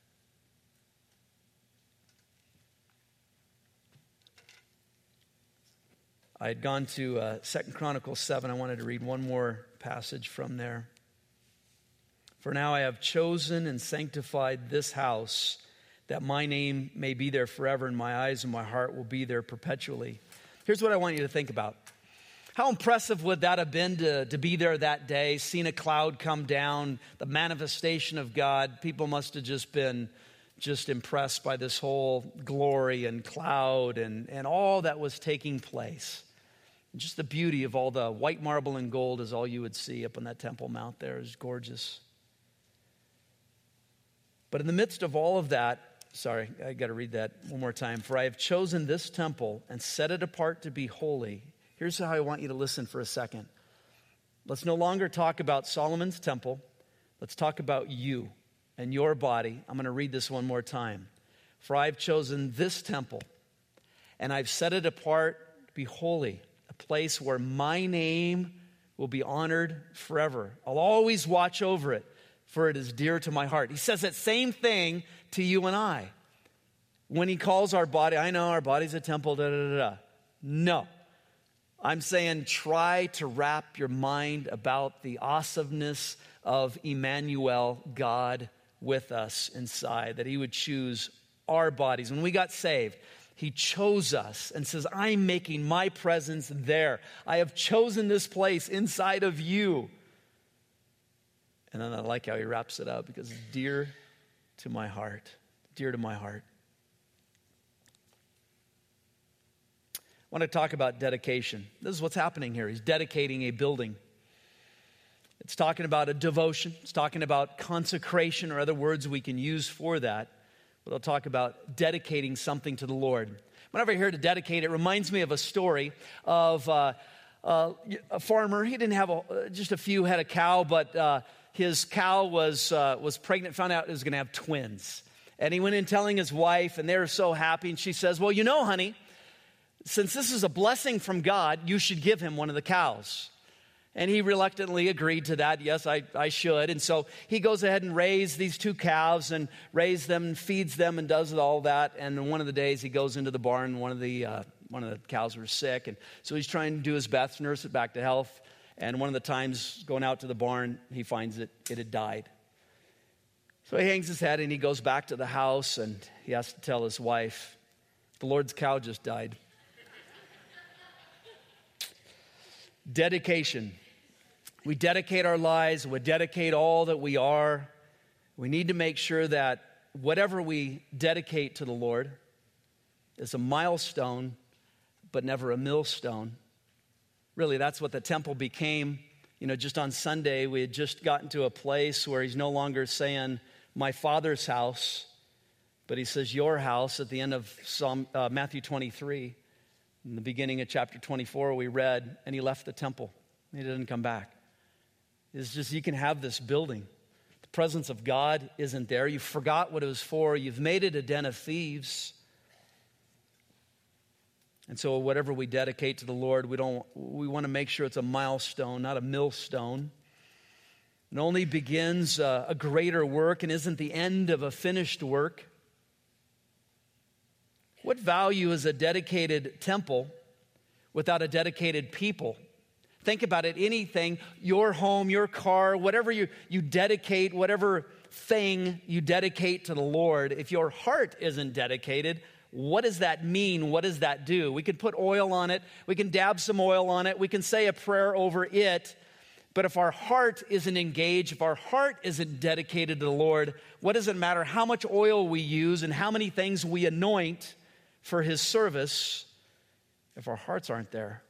I had gone to uh, Second Chronicles seven. I wanted to read one more passage from there. For now I have chosen and sanctified this house, that my name may be there forever, and my eyes and my heart will be there perpetually. Here's what I want you to think about. How impressive would that have been to, to be there that day, seen a cloud come down, the manifestation of God? People must have just been just impressed by this whole glory and cloud and, and all that was taking place. Just the beauty of all the white marble and gold is all you would see up on that Temple Mount there. Is gorgeous. But in the midst of all of that, sorry, I got to read that one more time. For I have chosen this temple and set it apart to be holy. Here's how I want you to listen for a second. Let's no longer talk about Solomon's temple. Let's talk about you and your body. I'm going to read this one more time. For I have chosen this temple and I've set it apart to be holy, a place where my name will be honored forever. I'll always watch over it, for it is dear to my heart. He says that same thing to you and I. When he calls our body, I know our body's a temple, da da da da. No. I'm saying try to wrap your mind about the awesomeness of Emmanuel, God with us inside, that he would choose our bodies. When we got saved, he chose us and says, I'm making my presence there. I have chosen this place inside of you. And then I like how he wraps it up, because it's dear to my heart. Dear to my heart. I want to talk about dedication. This is what's happening here. He's dedicating a building. It's talking about a devotion. It's talking about consecration, or other words we can use for that. But I'll talk about dedicating something to the Lord. Whenever I hear to dedicate, it reminds me of a story of uh, uh, a farmer. He didn't have a, just a few head of cow, but uh, his cow was uh, was pregnant, found out it was going to have twins. And he went in telling his wife, and they were so happy. And she says, well, you know, honey, since this is a blessing from God, you should give him one of the cows. And he reluctantly agreed to that. Yes, I, I should. And so he goes ahead and raises these two calves and raises them and feeds them and does all that. And then one of the days he goes into the barn. One of the uh, one of the cows was sick. And so he's trying to do his best to nurse it back to health. And one of the times going out to the barn, he finds it, it had died. So he hangs his head and he goes back to the house and he has to tell his wife, the Lord's cow just died. Dedication. We dedicate our lives. We dedicate all that we are. We need to make sure that whatever we dedicate to the Lord is a milestone, but never a millstone. Really, that's what the temple became. You know, just on Sunday, we had just gotten to a place where he's no longer saying, my Father's house, but he says, your house, at the end of Psalm, uh, Matthew twenty-three. In the beginning of chapter twenty-four, we read, and he left the temple. He didn't come back. It's just, you can have this building. The presence of God isn't there. You forgot what it was for. You've made it a den of thieves. And so whatever we dedicate to the Lord, we don't. We want to make sure it's a milestone, not a millstone. It only begins a, a greater work and isn't the end of a finished work. What value is a dedicated temple without a dedicated people? Think about it. Anything, your home, your car, whatever you, you dedicate, whatever thing you dedicate to the Lord, if your heart isn't dedicated, what does that mean? What does that do? We can put oil on it. We can dab some oil on it. We can say a prayer over it. But if our heart isn't engaged, if our heart isn't dedicated to the Lord, what does it matter how much oil we use and how many things we anoint for his service if our hearts aren't there?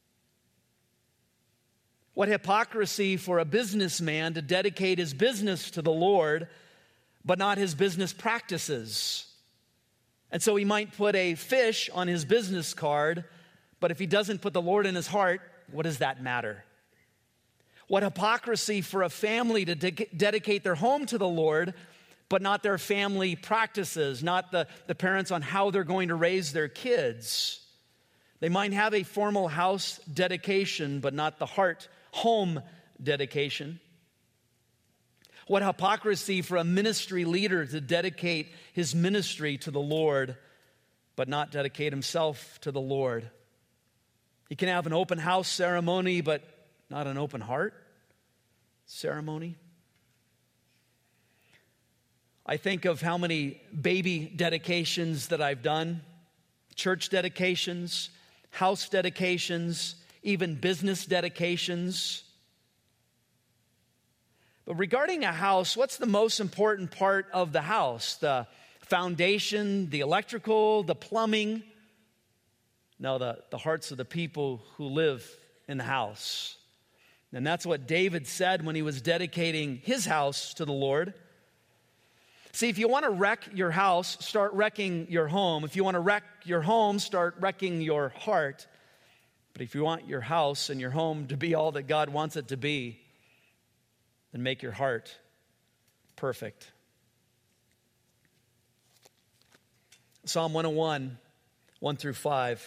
What hypocrisy for a businessman to dedicate his business to the Lord, but not his business practices. And so he might put a fish on his business card, but if he doesn't put the Lord in his heart, what does that matter? What hypocrisy for a family to de- dedicate their home to the Lord, but not their family practices, not the, the parents on how they're going to raise their kids. They might have a formal house dedication, but not the heart home dedication. What hypocrisy for a ministry leader to dedicate his ministry to the Lord, but not dedicate himself to the Lord. He can have an open house ceremony, but not an open heart ceremony. I think of how many baby dedications that I've done, church dedications, house dedications, even business dedications. But regarding a house, what's the most important part of the house? The foundation, the electrical, the plumbing? No, the, the hearts of the people who live in the house. And that's what David said when he was dedicating his house to the Lord. See, if you want to wreck your house, start wrecking your home. If you want to wreck your home, start wrecking your heart. But if you want your house and your home to be all that God wants it to be, then make your heart perfect. Psalm one oh one, one through five.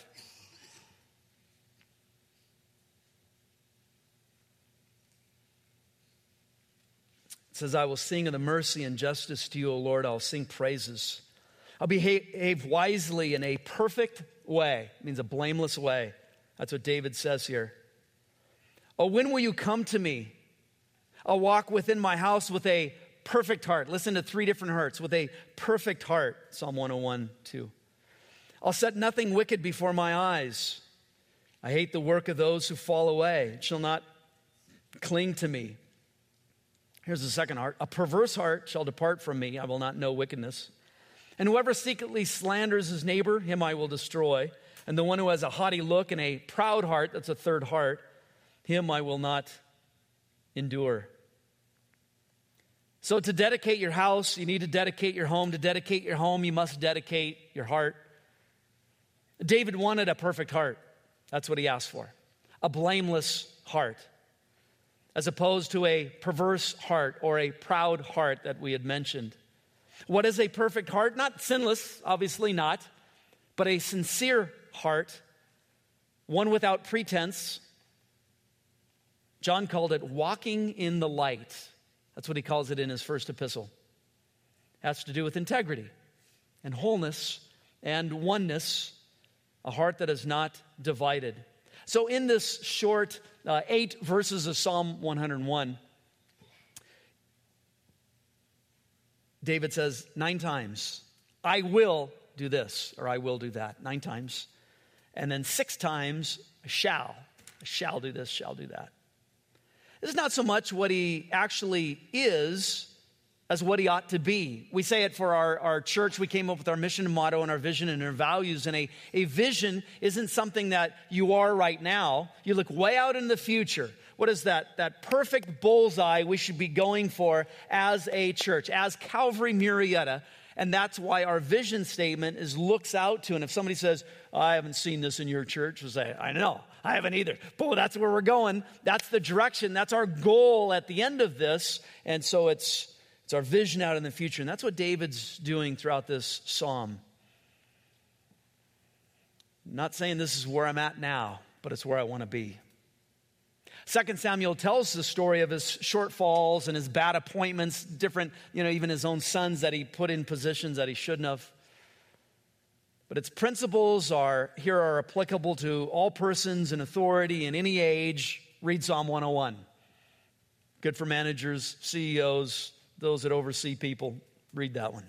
It says, I will sing of the mercy and justice to you, O Lord. I'll sing praises. I'll behave wisely in a perfect way. It means a blameless way. That's what David says here. Oh, when will you come to me? I'll walk within my house with a perfect heart. Listen to three different hearts. With a perfect heart. Psalm one oh one, two. I'll set nothing wicked before my eyes. I hate the work of those who fall away. It shall not cling to me. Here's the second heart. A perverse heart shall depart from me. I will not know wickedness. And whoever secretly slanders his neighbor, him I will destroy. And the one who has a haughty look and a proud heart, that's a third heart, him I will not endure. So to dedicate your house, you need to dedicate your home. To dedicate your home, you must dedicate your heart. David wanted a perfect heart. That's what he asked for. A blameless heart. As opposed to a perverse heart or a proud heart that we had mentioned. What is a perfect heart? Not sinless, obviously not, but a sincere heart, one without pretense. John called it walking in the light. That's what he calls it in his first epistle. It has to do with integrity and wholeness and oneness, a heart that is not divided. So in this short uh, eight verses of Psalm one oh one, David says nine times, I will do this, or I will do that, nine times. And then six times, shall, shall do this, shall do that. This is not so much what he actually is as what he ought to be. We say it for our, our church. We came up with our mission and motto and our vision and our values. And a, a vision isn't something that you are right now. You look way out in the future. What is that? That perfect bullseye we should be going for as a church, as Calvary Murrieta. And that's why our vision statement is looks out to. And if somebody says, oh, I haven't seen this in your church, we'll say, I know, I haven't either. But that's where we're going. That's the direction. That's our goal at the end of this. And so it's it's our vision out in the future. And that's what David's doing throughout this psalm. I'm not saying this is where I'm at now, but it's where I want to be. Second Samuel tells the story of his shortfalls and his bad appointments, different, you know, even his own sons that he put in positions that he shouldn't have. But its principles are here are applicable to all persons in authority in any age. Read Psalm one oh one. Good for managers, C E Os, those that oversee people. Read that one.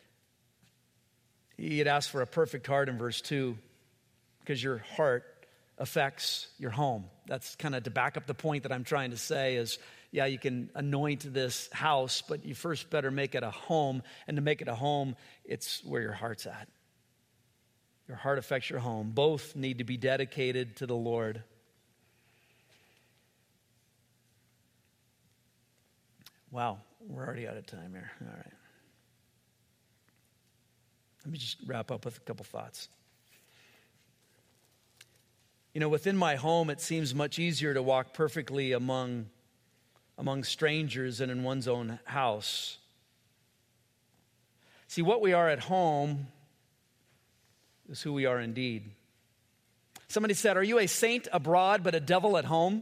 He had asked for a perfect heart in verse two because your heart affects your home. That's kind of to back up the point that I'm trying to say is, yeah, you can anoint this house, but you first better make it a home. And to make it a home, it's where your heart's at. Your heart affects your home. Both need to be dedicated to the Lord. Wow, we're already out of time here. All right. Let me just wrap up with a couple thoughts. You know, within my home, it seems much easier to walk perfectly among, among strangers than in one's own house. See, what we are at home is who we are indeed. Somebody said, are you a saint abroad but a devil at home?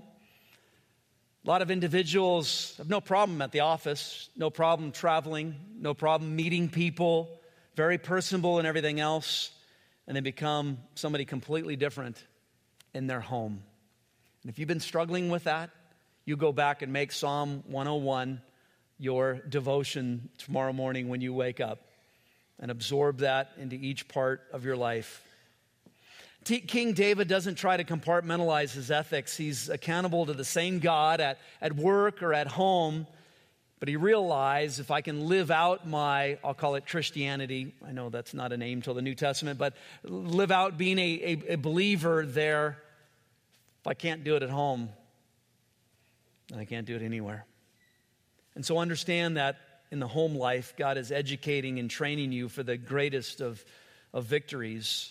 A lot of individuals have no problem at the office, no problem traveling, no problem meeting people, very personable and everything else, and they become somebody completely different in their home. And if you've been struggling with that, you go back and make Psalm one oh one your devotion tomorrow morning when you wake up and absorb that into each part of your life. T- King David doesn't try to compartmentalize his ethics. He's accountable to the same God at, at work or at home, but he realized if I can live out my, I'll call it Christianity, I know that's not a name till the New Testament, but live out being a, a, a believer there, if I can't do it at home, then I can't do it anywhere. And so understand that in the home life, God is educating and training you for the greatest of, of victories.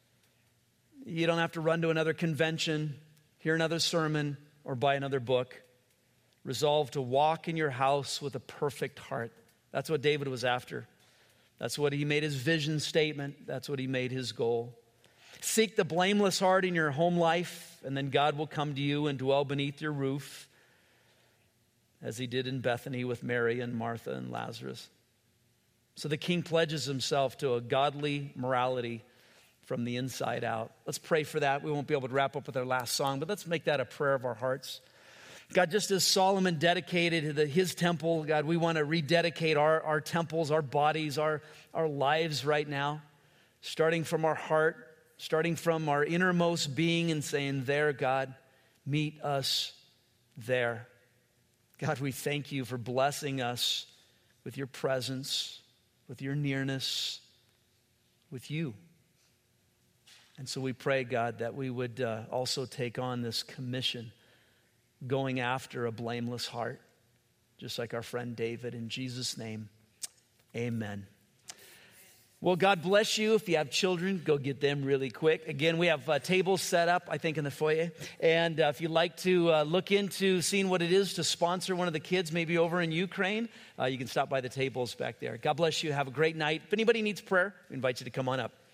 You don't have to run to another convention, hear another sermon, or buy another book. Resolve to walk in your house with a perfect heart. That's what David was after. That's what he made his vision statement. That's what he made his goal. Seek the blameless heart in your home life, and then God will come to you and dwell beneath your roof, as he did in Bethany with Mary and Martha and Lazarus. So the king pledges himself to a godly morality from the inside out. Let's pray for that. We won't be able to wrap up with our last song, but let's make that a prayer of our hearts. God, just as Solomon dedicated the, his temple, God, we want to rededicate our, our temples, our bodies, our, our lives right now, starting from our heart, starting from our innermost being and saying, there, God, meet us there. God, we thank you for blessing us with your presence, with your nearness, with you. And so we pray, God, that we would uh, also take on this commission, going after a blameless heart, just like our friend David. In Jesus' name, amen. Well, God bless you. If you have children, go get them really quick. Again, we have uh, tables set up, I think, in the foyer. And uh, if you'd like to uh, look into seeing what it is to sponsor one of the kids, maybe over in Ukraine, uh, you can stop by the tables back there. God bless you. Have a great night. If anybody needs prayer, we invite you to come on up.